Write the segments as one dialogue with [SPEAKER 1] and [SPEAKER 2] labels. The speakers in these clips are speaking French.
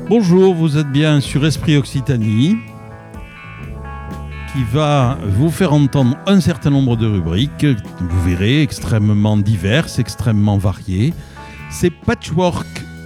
[SPEAKER 1] Bonjour, vous êtes bien sur Esprit Occitanie, qui va vous faire entendre un certain nombre de rubriques, vous verrez, extrêmement diverses, extrêmement variées. C'est Patchwork.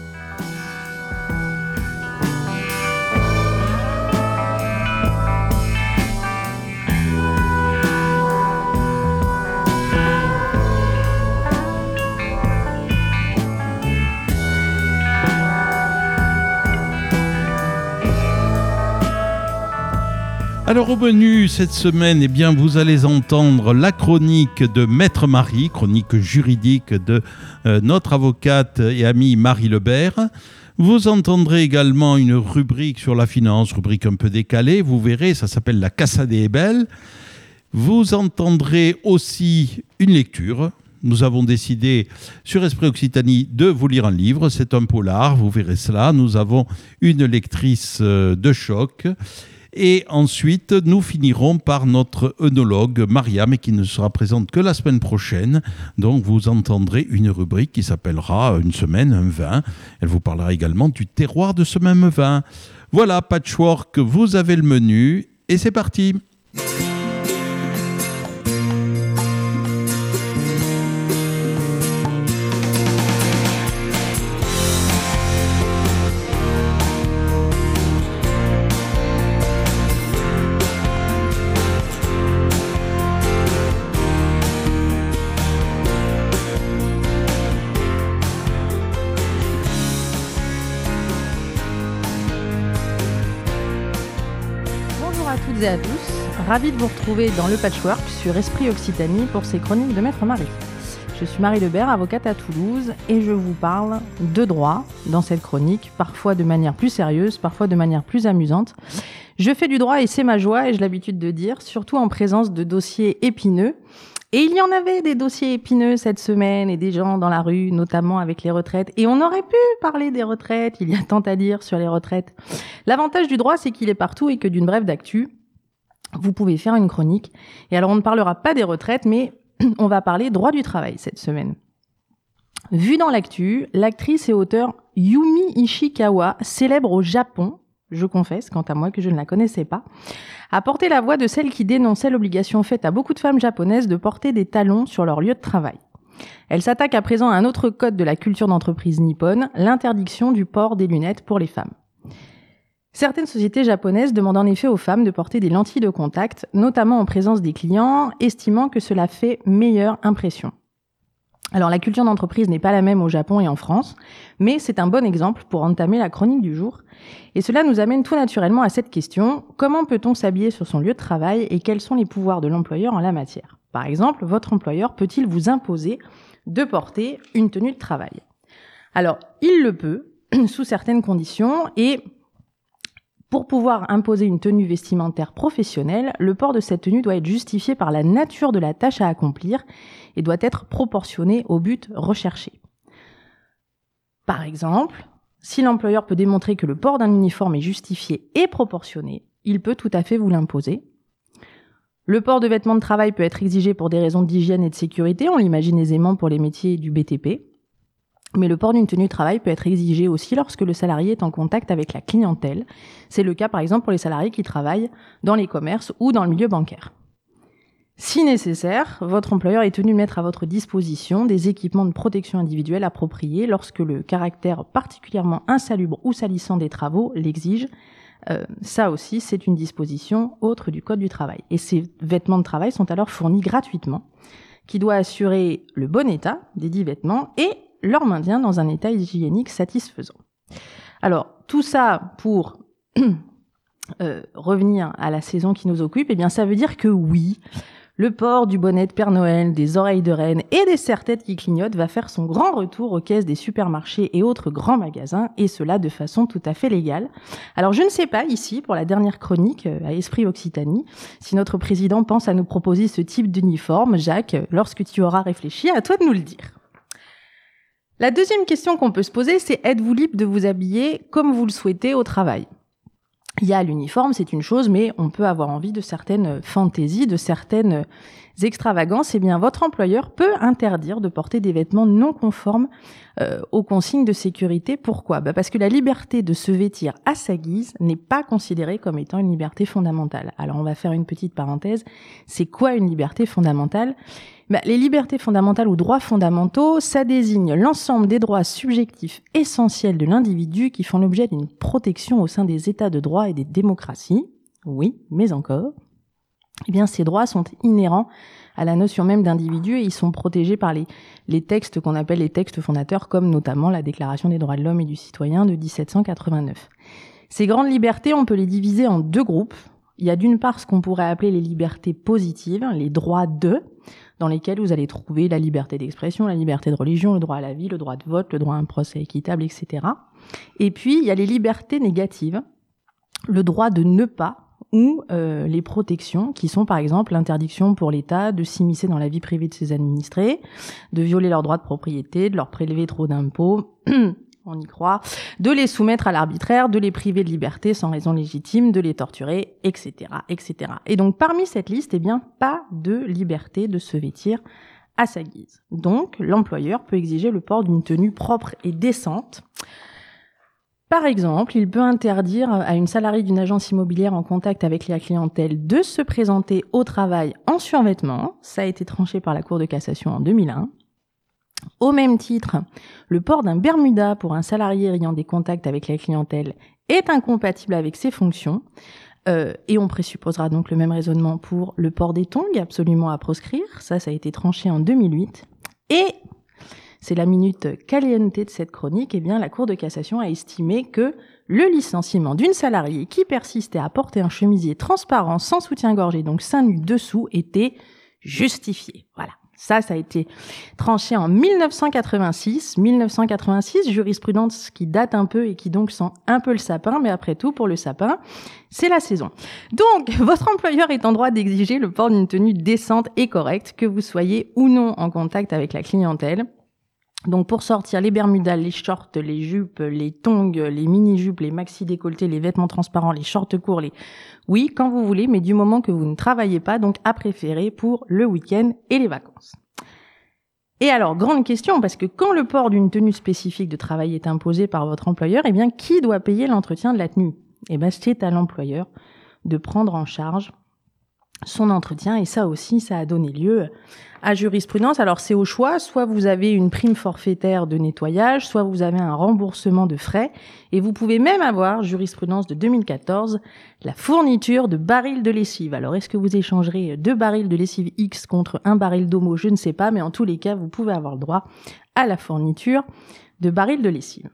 [SPEAKER 1] Alors au menu cette semaine, vous allez entendre la chronique de Maître Marie, chronique juridique de notre avocate et amie Marie Lebert. Vous entendrez également une rubrique sur la finance, rubrique un peu décalée, vous verrez, ça s'appelle la Casa des Belles. Vous entendrez aussi une lecture. Nous avons décidé sur Esprit Occitanie de vous lire un livre, c'est un polar, vous verrez cela. Nous avons une lectrice de choc. Et ensuite, nous finirons par notre œnologue, Mariam, qui ne sera présente que la semaine prochaine. Donc, vous entendrez une rubrique qui s'appellera Une semaine, un vin. Elle vous parlera également du terroir de ce même vin. Voilà, Patchwork, vous avez le menu et c'est parti.
[SPEAKER 2] Et à tous, ravi de vous retrouver dans le Patchwork sur Esprit Occitanie pour ces chroniques de Maître Marie. Je suis Marie Lebert, avocate à Toulouse, et je vous parle de droit dans cette chronique, parfois de manière plus sérieuse, parfois de manière plus amusante. Je fais du droit et c'est ma joie, et j'ai l'habitude de dire, surtout en présence de dossiers épineux. Et il y en avait des dossiers épineux cette semaine et des gens dans la rue, notamment avec les retraites. Et on aurait pu parler des retraites, il y a tant à dire sur les retraites. L'avantage du droit, c'est qu'il est partout et que d'une brève d'actu, vous pouvez faire une chronique. Et alors, on ne parlera pas des retraites, mais on va parler droit du travail cette semaine. Vue dans l'actu, l'actrice et auteure Yumi Ishikawa, célèbre au Japon, je confesse, quant à moi, que je ne la connaissais pas, a porté la voix de celle qui dénonçait l'obligation faite à beaucoup de femmes japonaises de porter des talons sur leur lieu de travail. Elle s'attaque à présent à un autre code de la culture d'entreprise nippone, l'interdiction du port des lunettes pour les femmes. Certaines sociétés japonaises demandent en effet aux femmes de porter des lentilles de contact, notamment en présence des clients, estimant que cela fait meilleure impression. Alors la culture d'entreprise n'est pas la même au Japon et en France, mais c'est un bon exemple pour entamer la chronique du jour. Et cela nous amène tout naturellement à cette question, comment peut-on s'habiller sur son lieu de travail et quels sont les pouvoirs de l'employeur en la matière ? Par exemple, votre employeur peut-il vous imposer de porter une tenue de travail ? Alors, il le peut, sous certaines conditions, et pour pouvoir imposer une tenue vestimentaire professionnelle, le port de cette tenue doit être justifié par la nature de la tâche à accomplir et doit être proportionné au but recherché. Par exemple, si l'employeur peut démontrer que le port d'un uniforme est justifié et proportionné, il peut tout à fait vous l'imposer. Le port de vêtements de travail peut être exigé pour des raisons d'hygiène et de sécurité, on l'imagine aisément pour les métiers du BTP. Mais le port d'une tenue de travail peut être exigé aussi lorsque le salarié est en contact avec la clientèle. C'est le cas par exemple pour les salariés qui travaillent dans les commerces ou dans le milieu bancaire. Si nécessaire, votre employeur est tenu de mettre à votre disposition des équipements de protection individuelle appropriés lorsque le caractère particulièrement insalubre ou salissant des travaux l'exige. Ça aussi, c'est une disposition autre du Code du travail. Et ces vêtements de travail sont alors fournis gratuitement, qui doit assurer le bon état des dits vêtements et leur maintien dans un état hygiénique satisfaisant. Alors, tout ça pour revenir à la saison qui nous occupe, ça veut dire que oui, le port du bonnet de Père Noël, des oreilles de reine et des serre-têtes qui clignotent va faire son grand retour aux caisses des supermarchés et autres grands magasins, et cela de façon tout à fait légale. Alors, je ne sais pas ici, pour la dernière chronique à Esprit Occitanie, si notre président pense à nous proposer ce type d'uniforme. Jacques, lorsque tu auras réfléchi, à toi de nous le dire. La deuxième question qu'on peut se poser, c'est êtes-vous libre de vous habiller comme vous le souhaitez au travail ? Il y a l'uniforme, c'est une chose, mais on peut avoir envie de certaines fantaisies, de certaines extravagances. Eh bien, votre employeur peut interdire de porter des vêtements non conformes aux consignes de sécurité. Pourquoi ? Parce que la liberté de se vêtir à sa guise n'est pas considérée comme étant une liberté fondamentale. Alors, on va faire une petite parenthèse. C'est quoi une liberté fondamentale ? Les libertés fondamentales ou droits fondamentaux, ça désigne l'ensemble des droits subjectifs essentiels de l'individu qui font l'objet d'une protection au sein des États de droit et des démocraties. Oui, mais encore. Eh bien, ces droits sont inhérents à la notion même d'individu et ils sont protégés par les textes qu'on appelle les textes fondateurs, comme notamment la Déclaration des droits de l'homme et du citoyen de 1789. Ces grandes libertés, on peut les diviser en deux groupes. Il y a d'une part ce qu'on pourrait appeler les libertés positives, les droits de, dans lesquels vous allez trouver la liberté d'expression, la liberté de religion, le droit à la vie, le droit de vote, le droit à un procès équitable, etc. Et puis, il y a les libertés négatives, le droit de ne pas, ou les protections, qui sont par exemple l'interdiction pour l'État de s'immiscer dans la vie privée de ses administrés, de violer leurs droits de propriété, de leur prélever trop d'impôts, on y croit, de les soumettre à l'arbitraire, de les priver de liberté sans raison légitime, de les torturer, etc., etc. Et donc, parmi cette liste, eh bien, pas de liberté de se vêtir à sa guise. Donc, l'employeur peut exiger le port d'une tenue propre et décente. Par exemple, il peut interdire à une salariée d'une agence immobilière en contact avec la clientèle de se présenter au travail en survêtement. Ça a été tranché par la Cour de cassation en 2001. Au même titre, le port d'un bermuda pour un salarié ayant des contacts avec la clientèle est incompatible avec ses fonctions. Et on présupposera donc le même raisonnement pour le port des tongs, absolument à proscrire. Ça a été tranché en 2008. Et c'est la minute caliente de cette chronique, eh bien, la Cour de cassation a estimé que le licenciement d'une salariée qui persistait à porter un chemisier transparent sans soutien-gorge et donc seins nus dessous était justifié. Voilà. Ça a été tranché en 1986. 1986, jurisprudence qui date un peu et qui donc sent un peu le sapin, mais après tout, pour le sapin, c'est la saison. Donc, votre employeur est en droit d'exiger le port d'une tenue décente et correcte, que vous soyez ou non en contact avec la clientèle. Donc, pour sortir les bermudas, les shorts, les jupes, les tongs, les mini-jupes, les maxi-décolletés, les vêtements transparents, les shorts courts, oui, quand vous voulez, mais du moment que vous ne travaillez pas, donc à préférer pour le week-end et les vacances. Et alors, grande question, parce que quand le port d'une tenue spécifique de travail est imposé par votre employeur, eh bien, qui doit payer l'entretien de la tenue ? Eh bien, c'est à l'employeur de prendre en charge son entretien, et ça aussi, ça a donné lieu à jurisprudence. Alors, c'est au choix, soit vous avez une prime forfaitaire de nettoyage, soit vous avez un remboursement de frais, et vous pouvez même avoir, jurisprudence de 2014, la fourniture de barils de lessive. Alors, est-ce que vous échangerez 2 barils de lessive X contre 1 baril d'Omo ? Je ne sais pas, mais en tous les cas, vous pouvez avoir le droit à la fourniture de barils de lessive.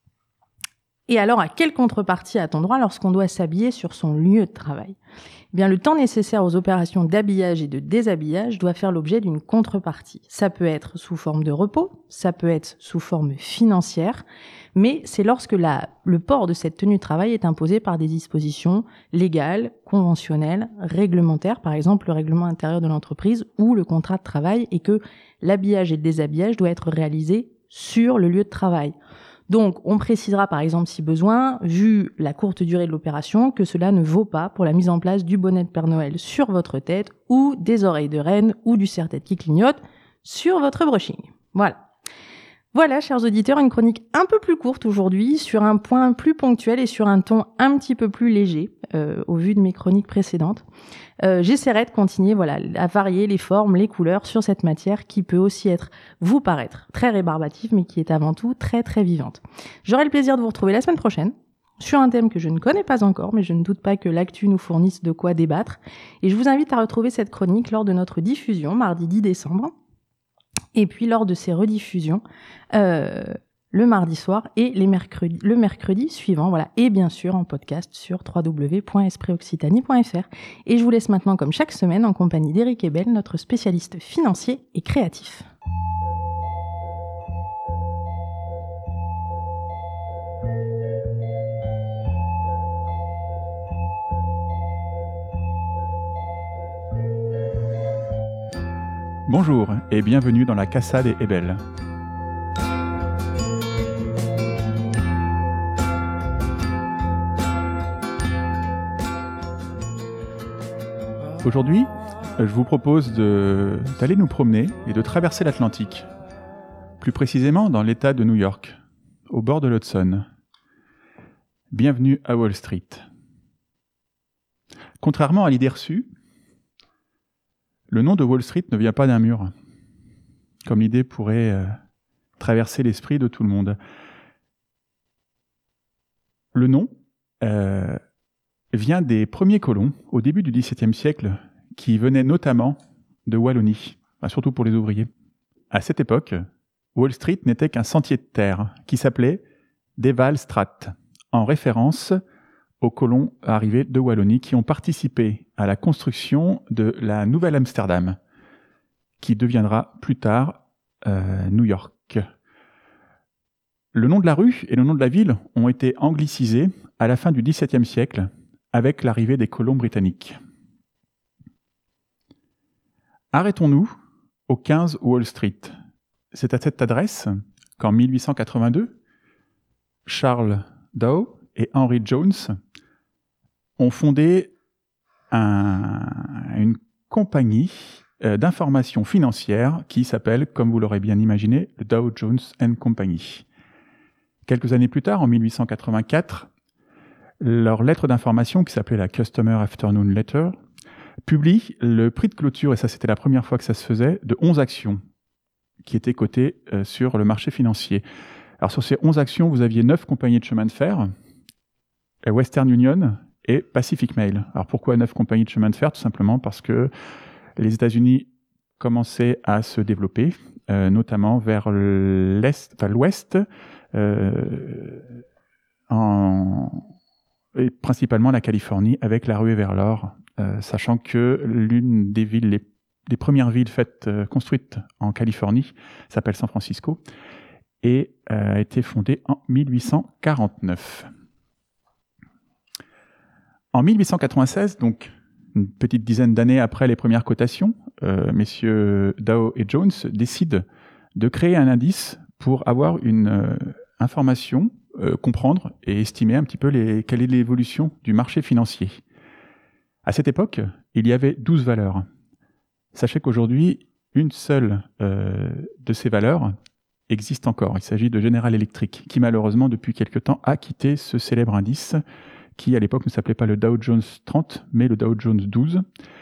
[SPEAKER 2] Et alors, à quelle contrepartie a-t-on droit lorsqu'on doit s'habiller sur son lieu de travail ? Eh bien, le temps nécessaire aux opérations d'habillage et de déshabillage doit faire l'objet d'une contrepartie. Ça peut être sous forme de repos, ça peut être sous forme financière, mais c'est lorsque le port de cette tenue de travail est imposé par des dispositions légales, conventionnelles, réglementaires, par exemple le règlement intérieur de l'entreprise ou le contrat de travail, et que l'habillage et le déshabillage doivent être réalisés sur le lieu de travail. Donc, on précisera par exemple si besoin, vu la courte durée de l'opération, que cela ne vaut pas pour la mise en place du bonnet de Père Noël sur votre tête ou des oreilles de reine ou du serre-tête qui clignote sur votre brushing. Voilà. Voilà, chers auditeurs, une chronique un peu plus courte aujourd'hui, sur un point plus ponctuel et sur un ton un petit peu plus léger, au vu de mes chroniques précédentes. J'essaierai de continuer, à varier les formes, les couleurs sur cette matière qui peut aussi vous paraître très rébarbative, mais qui est avant tout très très vivante. J'aurai le plaisir de vous retrouver la semaine prochaine sur un thème que je ne connais pas encore, mais je ne doute pas que l'actu nous fournisse de quoi débattre. Et je vous invite à retrouver cette chronique lors de notre diffusion, mardi 10 décembre. Et puis lors de ces rediffusions, le mardi soir et le mercredi suivant, et bien sûr en podcast sur www.espritoccitanie.fr. Et je vous laisse maintenant, comme chaque semaine, en compagnie d'Éric Ebel, notre spécialiste financier et créatif.
[SPEAKER 3] Bonjour et bienvenue dans la Casa de Ebel. Aujourd'hui, je vous propose d'aller nous promener et de traverser l'Atlantique, plus précisément dans l'État de New York, au bord de l'Hudson. Bienvenue à Wall Street. Contrairement à l'idée reçue, le nom de Wall Street ne vient pas d'un mur, comme l'idée pourrait traverser l'esprit de tout le monde. Le nom vient des premiers colons au début du XVIIe siècle qui venaient notamment de Wallonie, surtout pour les ouvriers. À cette époque, Wall Street n'était qu'un sentier de terre qui s'appelait Deval Strat, en référence aux colons arrivés de Wallonie qui ont participé à la construction de la Nouvelle-Amsterdam, qui deviendra plus tard New York. Le nom de la rue et le nom de la ville ont été anglicisés à la fin du XVIIe siècle avec l'arrivée des colons britanniques. Arrêtons-nous au 15 Wall Street. C'est à cette adresse qu'en 1882, Charles Dow et Henry Jones ont fondé une compagnie d'information financière qui s'appelle, comme vous l'aurez bien imaginé, le Dow Jones & Company. Quelques années plus tard, en 1884, leur lettre d'information, qui s'appelait la Customer Afternoon Letter, publie le prix de clôture, et ça c'était la première fois que ça se faisait, de 11 actions qui étaient cotées sur le marché financier. Alors sur ces 11 actions, vous aviez 9 compagnies de chemin de fer, Western Union et Pacific Mail. Alors pourquoi 9 compagnies de chemin de fer? Tout simplement parce que les États-Unis commençaient à se développer, notamment vers l'ouest, et principalement la Californie, avec la ruée vers l'or, sachant que l'une des villes, les premières villes construites en Californie, s'appelle San Francisco, et a été fondée en 1849. En 1896, donc une petite dizaine d'années après les premières cotations, messieurs Dow et Jones décident de créer un indice pour avoir une information, comprendre et estimer un petit peu quelle est l'évolution du marché financier. À cette époque, il y avait 12 valeurs. Sachez qu'aujourd'hui, une seule de ces valeurs existe encore. Il s'agit de General Electric, qui malheureusement, depuis quelque temps, a quitté ce célèbre indice, qui à l'époque ne s'appelait pas le Dow Jones 30, mais le Dow Jones 12.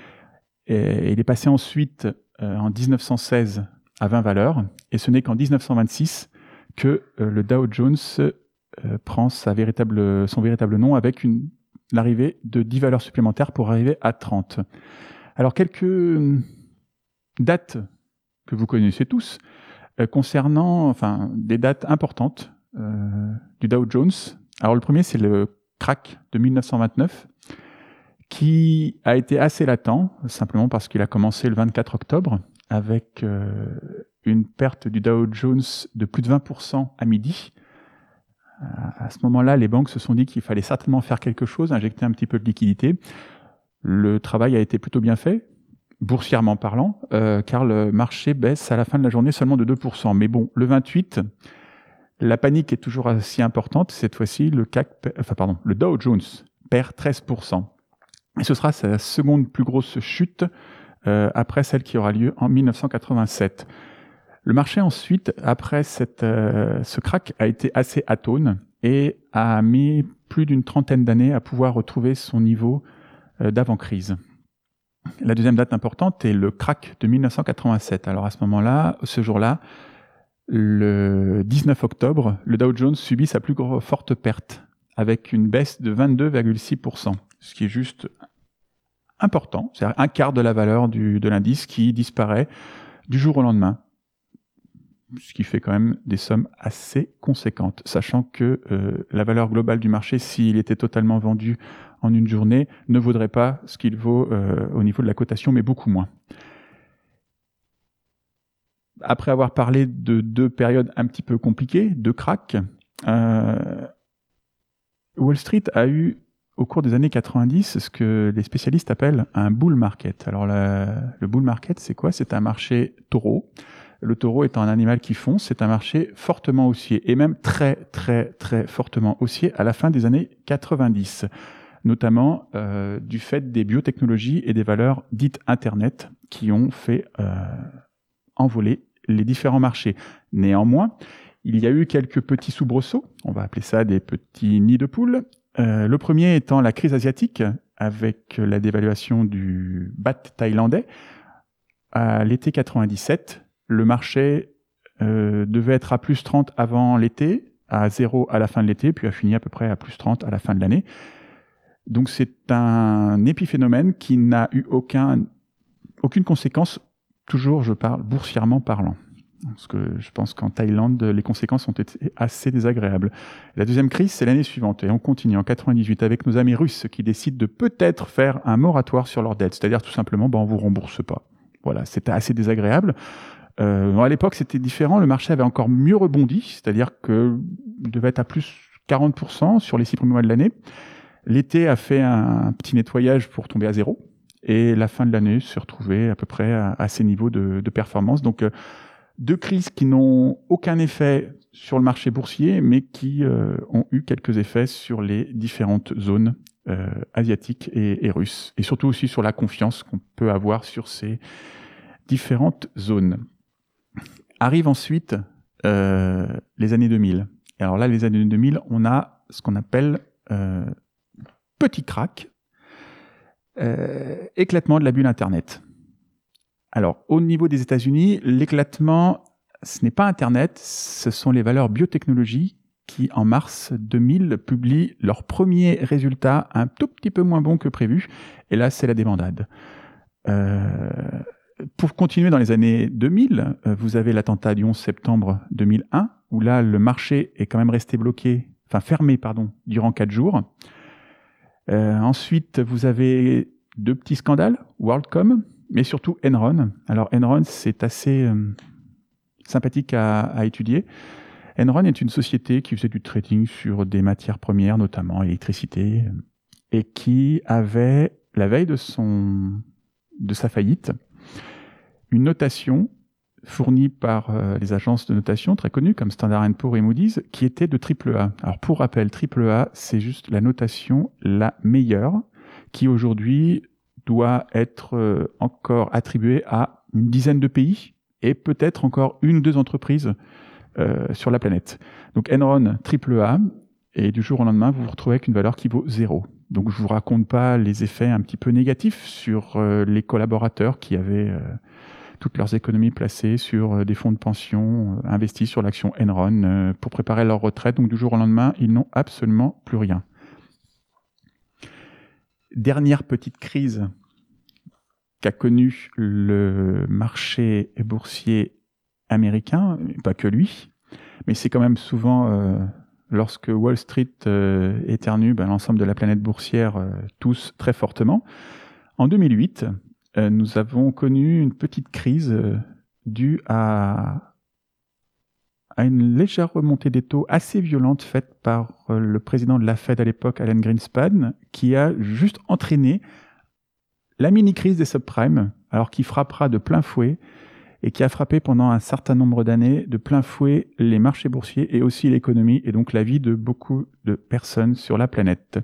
[SPEAKER 3] Et il est passé ensuite, en 1916, à 20 valeurs, et ce n'est qu'en 1926 que le Dow Jones prend son véritable nom avec l'arrivée de 10 valeurs supplémentaires pour arriver à 30. Alors, quelques dates que vous connaissez tous, concernant des dates importantes du Dow Jones. Alors, le premier, c'est le crack de 1929, qui a été assez latent, simplement parce qu'il a commencé le 24 octobre, avec une perte du Dow Jones de plus de 20% à midi. À ce moment-là, les banques se sont dit qu'il fallait certainement faire quelque chose, injecter un petit peu de liquidité. Le travail a été plutôt bien fait, boursièrement parlant, car le marché baisse à la fin de la journée seulement de 2%. Mais bon, le 28, la panique est toujours assez importante. Cette fois-ci, le Dow Jones perd 13%. Et ce sera sa seconde plus grosse chute après celle qui aura lieu en 1987. Le marché ensuite, après ce crack, a été assez atone et a mis plus d'une trentaine d'années à pouvoir retrouver son niveau d'avant-crise. La deuxième date importante est le crack de 1987. Alors à ce moment-là, ce jour-là, le 19 octobre, le Dow Jones subit sa plus forte perte, avec une baisse de 22,6%, ce qui est juste important. C'est-à-dire un quart de la valeur de l'indice qui disparaît du jour au lendemain, ce qui fait quand même des sommes assez conséquentes, sachant que la valeur globale du marché, s'il était totalement vendu en une journée, ne vaudrait pas ce qu'il vaut au niveau de la cotation, mais beaucoup moins. Après avoir parlé de 2 périodes un petit peu compliquées, 2 cracks, Wall Street a eu, au cours des années 90, ce que les spécialistes appellent un bull market. Alors le bull market, c'est quoi? C'est un marché taureau. Le taureau étant un animal qui fonce, c'est un marché fortement haussier, et même très très très fortement haussier à la fin des années 90. notamment du fait des biotechnologies et des valeurs dites Internet qui ont fait envoler les différents marchés. Néanmoins, il y a eu quelques petits soubresauts, on va appeler ça des petits nids de poules. Le premier étant la crise asiatique, avec la dévaluation du baht thaïlandais. À l'été 97, le marché devait être à plus 30 avant l'été, à 0 à la fin de l'été, puis a fini à peu près à plus 30 à la fin de l'année. Donc c'est un épiphénomène qui n'a eu aucune conséquence, toujours je parle boursièrement parlant. Parce que je pense qu'en Thaïlande, les conséquences ont été assez désagréables. La deuxième crise, c'est l'année suivante. Et on continue en 98 avec nos amis russes qui décident de peut-être faire un moratoire sur leurs dettes. C'est-à-dire tout simplement, on vous rembourse pas. Voilà, c'était assez désagréable. À l'époque, c'était différent. Le marché avait encore mieux rebondi. C'est-à-dire que devait être à plus 40% sur les 6 premiers mois de l'année. L'été a fait un petit nettoyage pour tomber à 0. Et la fin de l'année s'est retrouvée à peu près à ces niveaux de performance. Donc, deux crises qui n'ont aucun effet sur le marché boursier, mais qui ont eu quelques effets sur les différentes zones asiatiques et russes, et surtout aussi sur la confiance qu'on peut avoir sur ces différentes zones. Arrivent ensuite les années 2000. Et alors là, les années 2000, on a ce qu'on appelle petit crack, éclatement de la bulle Internet. Alors, au niveau des États-Unis, l'éclatement, ce n'est pas Internet, ce sont les valeurs biotechnologie qui, en mars 2000, publient leurs premiers résultats un tout petit peu moins bons que prévu. Et là, c'est la débandade. Pour continuer dans les années 2000, vous avez l'attentat du 11 septembre 2001, où là, le marché est quand même resté fermé, durant 4 jours. Ensuite, vous avez 2 petits scandales, WorldCom, mais surtout Enron. Alors Enron, c'est assez sympathique à étudier. Enron est une société qui faisait du trading sur des matières premières, notamment l'électricité, et qui avait, la veille de sa faillite, une notation fournie par les agences de notation très connues comme Standard & Poor's et Moody's, qui était de AAA. Alors pour rappel, AAA, c'est juste la notation la meilleure, qui aujourd'hui doit être encore attribuée à une dizaine de pays et peut-être encore 1 ou 2 entreprises sur la planète. Donc Enron, AAA, et du jour au lendemain, vous vous retrouvez avec une valeur qui vaut 0. Donc je vous raconte pas les effets un petit peu négatifs sur les collaborateurs qui avaient toutes leurs économies placées sur des fonds de pension investis sur l'action Enron pour préparer leur retraite. Donc du jour au lendemain, ils n'ont absolument plus rien. Dernière petite crise qu'a connue le marché boursier américain, pas que lui, mais c'est quand même souvent, lorsque Wall Street éternue, l'ensemble de la planète boursière tousse très fortement. En 2008, nous avons connu une petite crise due à une légère remontée des taux assez violente faite par le président de la Fed à l'époque, Alan Greenspan, qui a juste entraîné la mini-crise des subprimes, alors qui frappera de plein fouet et qui a frappé pendant un certain nombre d'années de plein fouet les marchés boursiers et aussi l'économie et donc la vie de beaucoup de personnes sur la planète.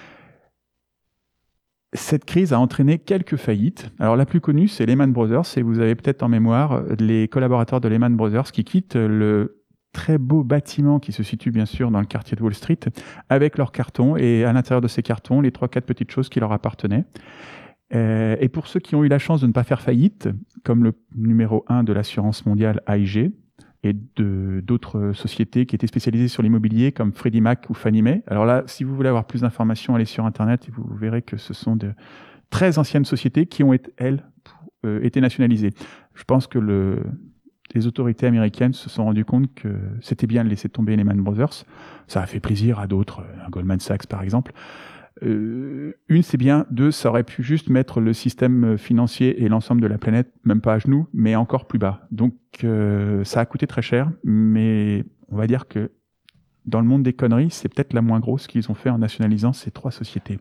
[SPEAKER 3] Cette crise a entraîné quelques faillites. Alors la plus connue, c'est Lehman Brothers, et vous avez peut-être en mémoire les collaborateurs de Lehman Brothers qui quittent le très beau bâtiment qui se situe bien sûr dans le quartier de Wall Street avec leurs cartons, et à l'intérieur de ces cartons, les 3-4 petites choses qui leur appartenaient. Et pour ceux qui ont eu la chance de ne pas faire faillite, comme le numéro 1 de l'assurance mondiale AIG, et d'autres sociétés qui étaient spécialisées sur l'immobilier comme Freddie Mac ou Fannie Mae. Alors là, si vous voulez avoir plus d'informations, allez sur Internet et vous verrez que ce sont de très anciennes sociétés qui ont, été nationalisées. Je pense que les autorités américaines se sont rendues compte que c'était bien de laisser tomber Lehman Brothers. Ça a fait plaisir à d'autres, Goldman Sachs par exemple. Une, c'est bien. 2, ça aurait pu juste mettre le système financier et l'ensemble de la planète, même pas à genoux, mais encore plus bas. Donc, ça a coûté très cher, mais on va dire que dans le monde des conneries, c'est peut-être la moins grosse qu'ils ont fait en nationalisant ces 3 sociétés.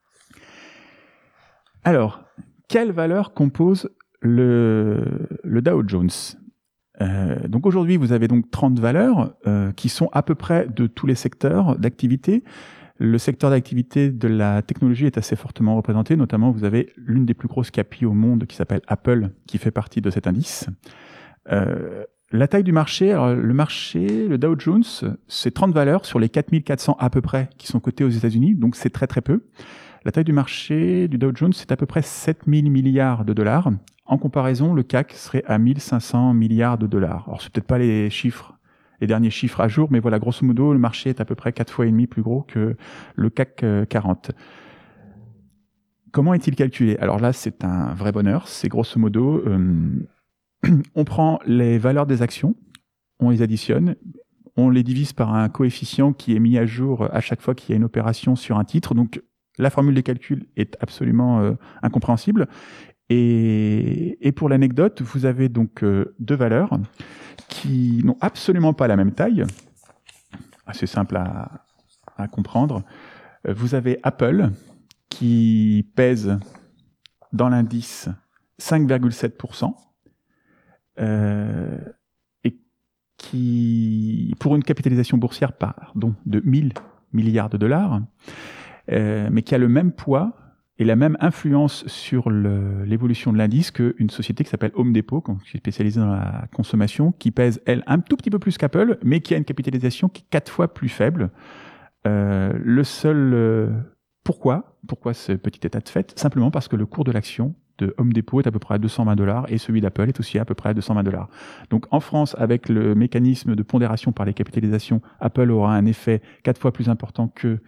[SPEAKER 3] Alors, quelle valeur compose le Dow Jones ? Donc aujourd'hui, vous avez donc 30 valeurs qui sont à peu près de tous les secteurs d'activité. Le secteur d'activité de la technologie est assez fortement représenté. Notamment, vous avez l'une des plus grosses capis au monde qui s'appelle Apple, qui fait partie de cet indice. La taille du marché, alors le Dow Jones, c'est 30 valeurs sur les 4400 à peu près qui sont cotées aux États-Unis, donc c'est très très peu. La taille du marché du Dow Jones, c'est à peu près 7000 milliards de dollars. En comparaison, le CAC serait à 1500 milliards de dollars. Alors, c'est peut-être pas les derniers chiffres à jour, mais voilà, grosso modo, le marché est à peu près 4 fois et demi plus gros que le CAC 40. Comment est-il calculé? Alors là, c'est un vrai bonheur. C'est grosso modo, on prend les valeurs des actions, on les additionne, on les divise par un coefficient qui est mis à jour à chaque fois qu'il y a une opération sur un titre. Donc, la formule de calcul est absolument incompréhensible. Et pour l'anecdote, vous avez donc deux valeurs qui n'ont absolument pas la même taille. Assez simple à comprendre. Vous avez Apple qui pèse dans l'indice 5,7%. Et qui, pour une capitalisation boursière de 1000 milliards de dollars, mais qui a le même poids et la même influence sur l'évolution de l'indice qu'une société qui s'appelle Home Depot, qui est spécialisée dans la consommation, qui pèse, elle, un tout petit peu plus qu'Apple, mais qui a une capitalisation qui est 4 fois plus faible. Pourquoi ce petit état de fait? Simplement parce que le cours de l'action de Home Depot est à peu près à $220 et celui d'Apple est aussi à peu près à $220. Donc en France, avec le mécanisme de pondération par les capitalisations, Apple aura un effet 4 fois plus important que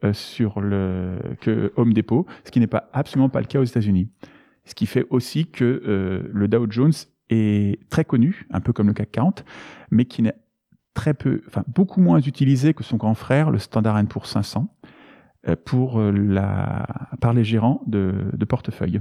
[SPEAKER 3] Home Depot, ce qui n'est absolument pas le cas aux États-Unis. Ce qui fait aussi que le Dow Jones est très connu, un peu comme le CAC 40, mais qui n'est beaucoup moins utilisé que son grand frère, le Standard & Poor's 500, par les gérants de portefeuille.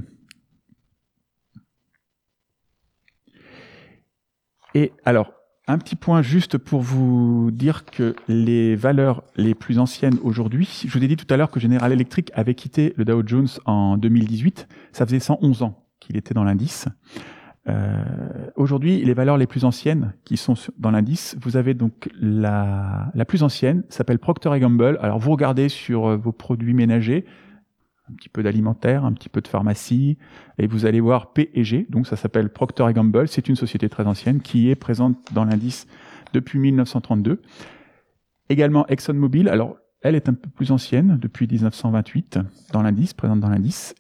[SPEAKER 3] Et alors, un petit point juste pour vous dire que les valeurs les plus anciennes aujourd'hui, je vous ai dit tout à l'heure que General Electric avait quitté le Dow Jones en 2018, ça faisait 111 ans qu'il était dans l'indice. Aujourd'hui, les valeurs les plus anciennes qui sont dans l'indice, vous avez donc la plus ancienne, s'appelle Procter & Gamble. Alors vous regardez sur vos produits ménagers, un petit peu d'alimentaire, un petit peu de pharmacie, et vous allez voir P&G, donc ça s'appelle Procter & Gamble, c'est une société très ancienne qui est présente dans l'indice depuis 1932. Également ExxonMobil, alors elle est un peu plus ancienne, depuis 1928, présente dans l'indice,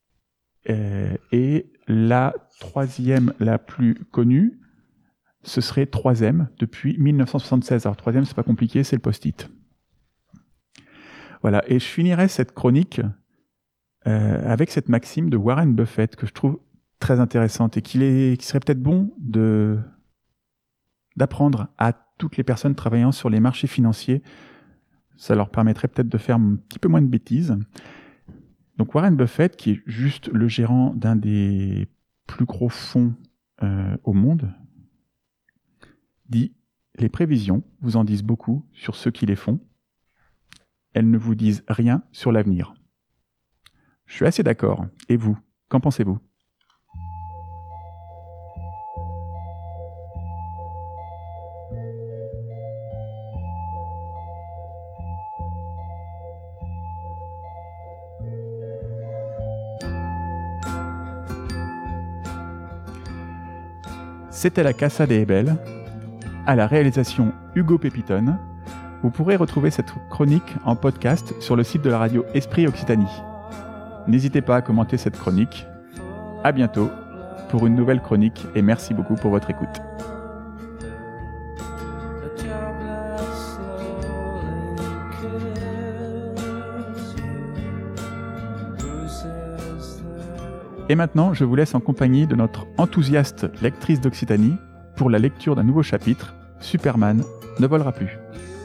[SPEAKER 3] et la troisième la plus connue, ce serait 3M depuis 1976. Alors 3M, c'est pas compliqué, c'est le Post-it. Voilà, et je finirai cette chronique avec cette maxime de Warren Buffett que je trouve très intéressante et qui serait peut-être bon d'apprendre à toutes les personnes travaillant sur les marchés financiers. Ça leur permettrait peut-être de faire un petit peu moins de bêtises. Donc Warren Buffett, qui est juste le gérant d'un des plus gros fonds au monde, dit « Les prévisions vous en disent beaucoup sur ceux qui les font. Elles ne vous disent rien sur l'avenir. » Je suis assez d'accord. Et vous, qu'en pensez-vous ? C'était la Casa de Hebel, à la réalisation Hugo Pépitone. Vous pourrez retrouver cette chronique en podcast sur le site de la radio Esprit Occitanie. N'hésitez pas à commenter cette chronique. À bientôt pour une nouvelle chronique et merci beaucoup pour votre écoute. Et maintenant, je vous laisse en compagnie de notre enthousiaste lectrice d'Occitanie pour la lecture d'un nouveau chapitre, Superman ne volera plus.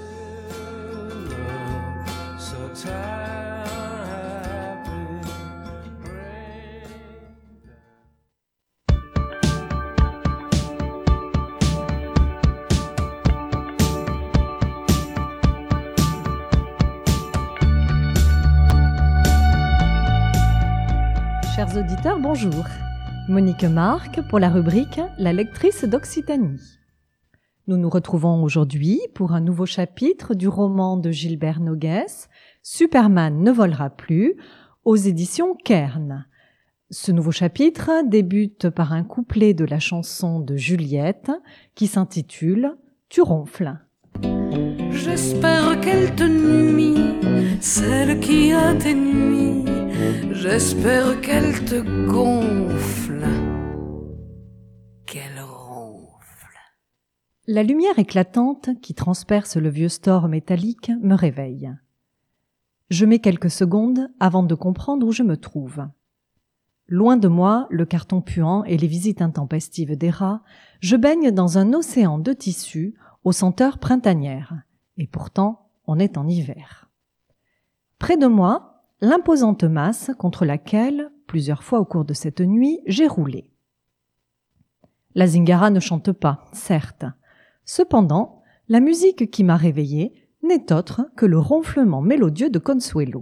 [SPEAKER 2] Chers auditeurs, bonjour. Monique Marc pour la rubrique La lectrice d'Occitanie.
[SPEAKER 4] Nous nous retrouvons aujourd'hui pour un nouveau chapitre du roman de Gilbert Noguès, Superman ne volera plus, aux éditions Kern. Ce nouveau chapitre débute par un couplet de la chanson de Juliette qui s'intitule « Tu ronfles ».
[SPEAKER 5] J'espère qu'elle te nuit, celle qui a tes nuits. J'espère qu'elle te gonfle, qu'elle ronfle.
[SPEAKER 4] La lumière éclatante qui transperce le vieux store métallique me réveille. Je mets quelques secondes avant de comprendre où je me trouve. Loin de moi, le carton puant et les visites intempestives des rats, je baigne dans un océan de tissus aux senteurs printanières. Et pourtant, on est en hiver. Près de moi, l'imposante masse contre laquelle, plusieurs fois au cours de cette nuit, j'ai roulé. La zingara ne chante pas, certes. Cependant, la musique qui m'a réveillée n'est autre que le ronflement mélodieux de Consuelo.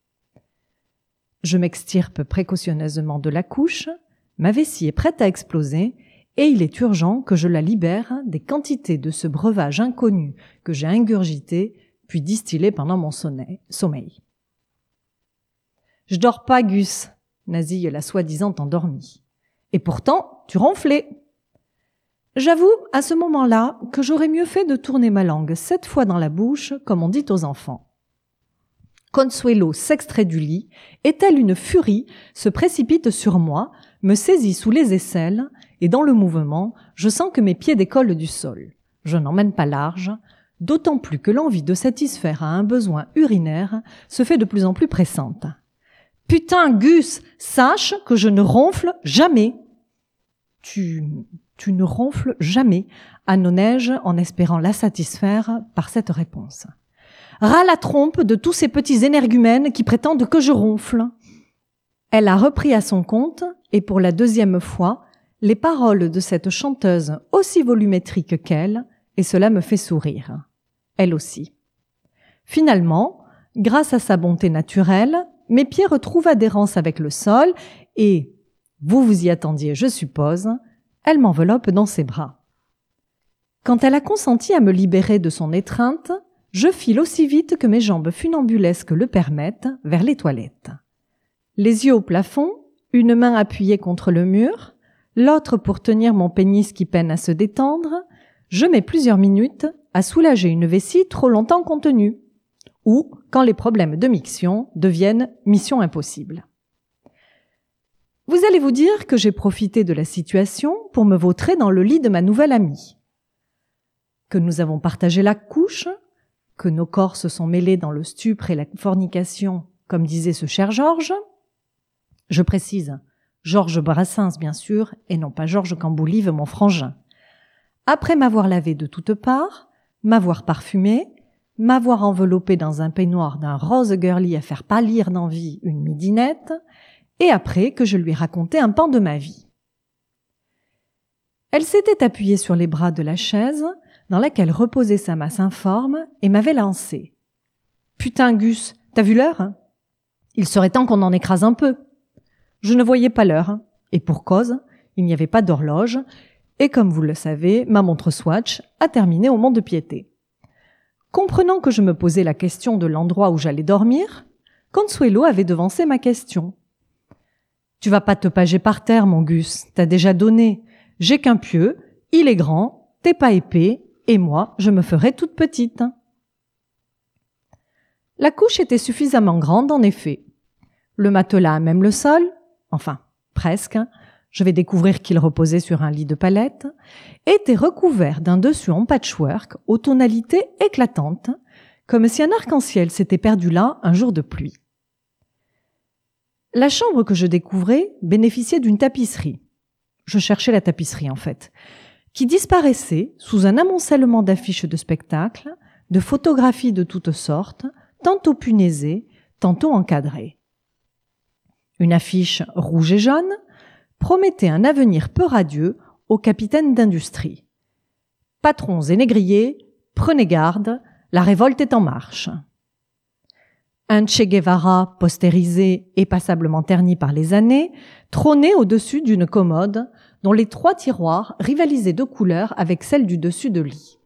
[SPEAKER 4] Je m'extirpe précautionneusement de la couche, ma vessie est prête à exploser, et il est urgent que je la libère des quantités de ce breuvage inconnu que j'ai ingurgité puis distillé pendant mon sommeil. « Je dors pas, Gus », nasille la soi-disant endormie. « Et pourtant, tu ronflais !» J'avoue, à ce moment-là, que j'aurais mieux fait de tourner ma langue 7 fois dans la bouche, comme on dit aux enfants. Consuelo s'extrait du lit, et telle une furie, se précipite sur moi, me saisit sous les aisselles, et dans le mouvement, je sens que mes pieds décollent du sol. Je n'emmène pas large, d'autant plus que l'envie de satisfaire à un besoin urinaire se fait de plus en plus pressante. « Putain, Gus, sache que je ne ronfle jamais !» Tu ne ronfles jamais, annonai-je en espérant la satisfaire par cette réponse. Ras la trompe de tous ces petits énergumènes qui prétendent que je ronfle. Elle a repris à son compte, et pour la 2e fois, les paroles de cette chanteuse aussi volumétrique qu'elle, et cela me fait sourire. Elle aussi. Finalement, grâce à sa bonté naturelle, mes pieds retrouvent adhérence avec le sol, et, vous vous y attendiez, je suppose, elle m'enveloppe dans ses bras. Quand elle a consenti à me libérer de son étreinte, je file aussi vite que mes jambes funambulesques le permettent vers les toilettes. Les yeux au plafond, une main appuyée contre le mur, l'autre pour tenir mon pénis qui peine à se détendre, je mets plusieurs minutes à soulager une vessie trop longtemps contenue, ou quand les problèmes de miction deviennent mission impossible. Vous allez vous dire que j'ai profité de la situation pour me vautrer dans le lit de ma nouvelle amie. Que nous avons partagé la couche, que nos corps se sont mêlés dans le stupre et la fornication, comme disait ce cher Georges. Je précise, Georges Brassens bien sûr, et non pas Georges Camboulive, mon frangin. Après m'avoir lavé de toutes parts, m'avoir parfumé, m'avoir enveloppé dans un peignoir d'un rose girly à faire pâlir d'envie une midinette, et après que je lui racontais un pan de ma vie. Elle s'était appuyée sur les bras de la chaise, dans laquelle reposait sa masse informe, et m'avait lancé. « Putain, Gus, t'as vu l'heure ? Il serait temps qu'on en écrase un peu. » Je ne voyais pas l'heure, et pour cause, il n'y avait pas d'horloge, et comme vous le savez, ma montre Swatch a terminé au mont-de-piété. Comprenant que je me posais la question de l'endroit où j'allais dormir, Consuelo avait devancé ma question. « Tu vas pas te pager par terre, mon Gus, t'as déjà donné. J'ai qu'un pieu, il est grand, t'es pas épais, et moi, je me ferai toute petite. » La couche était suffisamment grande, en effet. Le matelas, même le sol, enfin, presque, je vais découvrir qu'il reposait sur un lit de palette, était recouvert d'un dessus en patchwork aux tonalités éclatantes, comme si un arc-en-ciel s'était perdu là un jour de pluie. La chambre que je découvrais bénéficiait d'une tapisserie. Je cherchais la tapisserie, en fait, qui disparaissait sous un amoncellement d'affiches de spectacles, de photographies de toutes sortes, tantôt punaisées, tantôt encadrées. Une affiche rouge et jaune promettait un avenir peu radieux aux capitaines d'industrie. Patrons et négriers, prenez garde, la révolte est en marche. Un Che Guevara postérisé et passablement terni par les années trônait au-dessus d'une commode dont les 3 tiroirs rivalisaient de couleurs avec celle du dessus de lit.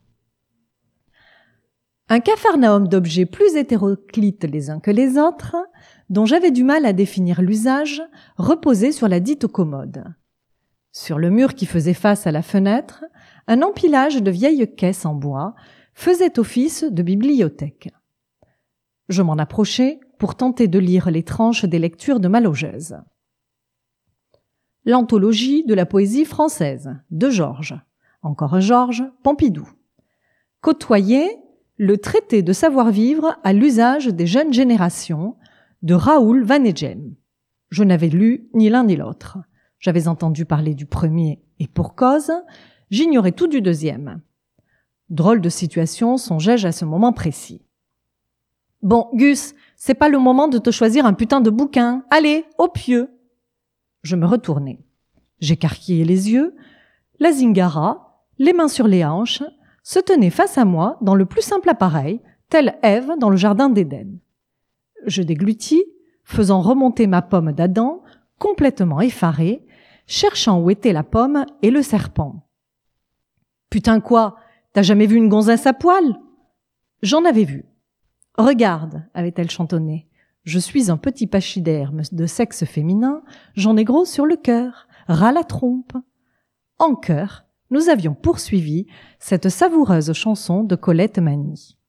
[SPEAKER 4] Un capharnaüm d'objets plus hétéroclites les uns que les autres, dont j'avais du mal à définir l'usage, reposait sur la dite commode. Sur le mur qui faisait face à la fenêtre, un empilage de vieilles caisses en bois faisait office de bibliothèque. Je m'en approchai pour tenter de lire les tranches des lectures de ma logeuse. L'anthologie de la poésie française de Georges, encore un Georges, Pompidou. Côtoyait le traité de savoir-vivre à l'usage des jeunes générations de Raoul Vaneigem. Je n'avais lu ni l'un ni l'autre. J'avais entendu parler du premier et pour cause, j'ignorais tout du deuxième. Drôle de situation, songeais-je à ce moment précis. Bon, Gus, c'est pas le moment de te choisir un putain de bouquin. Allez, au pieu. Je me retournai. J'écarquillai les yeux. La zingara, les mains sur les hanches, se tenait face à moi dans le plus simple appareil, telle Ève dans le jardin d'Éden. Je déglutis, faisant remonter ma pomme d'Adam, complètement effarée, cherchant où était la pomme et le serpent. « Putain quoi, t'as jamais vu une gonzesse à poil ?» J'en avais vu. « Regarde, avait-elle chantonné, je suis un petit pachyderme de sexe féminin, j'en ai gros sur le cœur, ras la trompe. » En chœur, nous avions poursuivi cette savoureuse chanson de Colette Mani.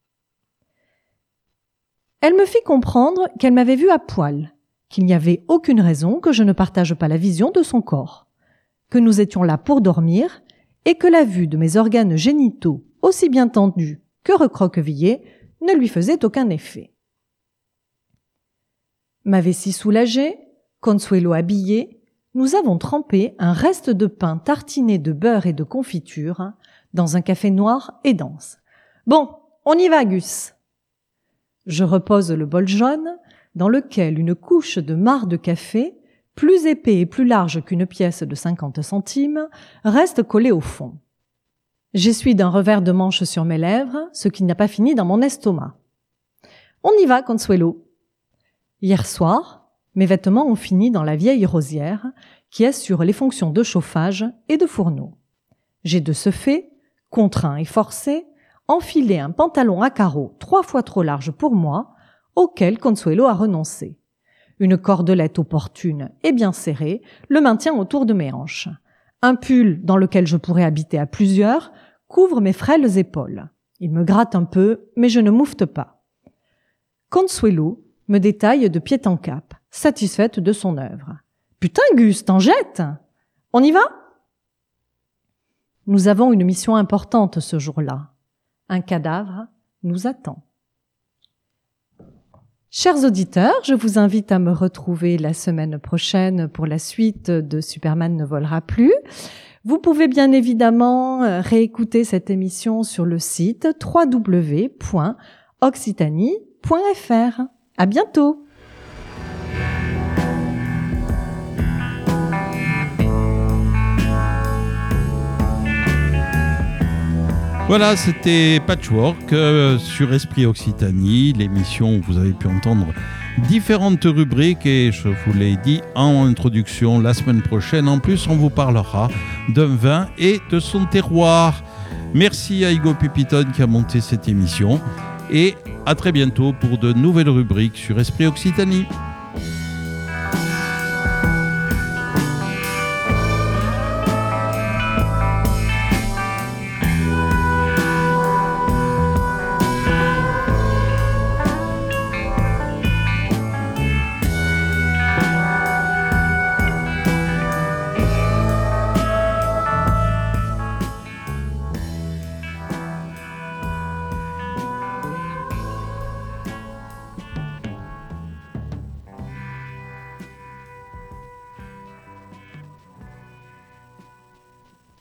[SPEAKER 4] Elle me fit comprendre qu'elle m'avait vue à poil, qu'il n'y avait aucune raison que je ne partage pas la vision de son corps, que nous étions là pour dormir et que la vue de mes organes génitaux, aussi bien tendus que recroquevillés, ne lui faisait aucun effet. Ma vessie soulagée, Consuelo habillée, nous avons trempé un reste de pain tartiné de beurre et de confiture dans un café noir et dense. « Bon, on y va, Gus !» Je repose le bol jaune, dans lequel une couche de marc de café, plus épais et plus large qu'une pièce de 50 centimes, reste collée au fond. J'essuie d'un revers de manche sur mes lèvres, ce qui n'a pas fini dans mon estomac. On y va, Consuelo. Hier soir, mes vêtements ont fini dans la vieille rosière qui assure les fonctions de chauffage et de fourneau. J'ai de ce fait, contraint et forcé, enfilé un pantalon à carreaux 3 fois trop large pour moi, auquel Consuelo a renoncé. Une cordelette opportune et bien serrée le maintient autour de mes hanches. Un pull dans lequel je pourrais habiter à plusieurs couvre mes frêles épaules. Il me gratte un peu, mais je ne moufte pas. Consuelo me détaille de pied en cap, satisfaite de son œuvre. « Putain, Gus, t'en jettes ! On y va ?» Nous avons une mission importante ce jour-là. Un cadavre nous attend. Chers auditeurs, je vous invite à me retrouver la semaine prochaine pour la suite de Superman ne volera plus. Vous pouvez bien évidemment réécouter cette émission sur le site www.occitanie.fr. À bientôt!
[SPEAKER 1] Voilà, c'était Patchwork sur Esprit Occitanie, l'émission où vous avez pu entendre différentes rubriques et je vous l'ai dit en introduction, la semaine prochaine, en plus, on vous parlera d'un vin et de son terroir. Merci à Hugo Pupiton qui a monté cette émission et à très bientôt pour de nouvelles rubriques sur Esprit Occitanie.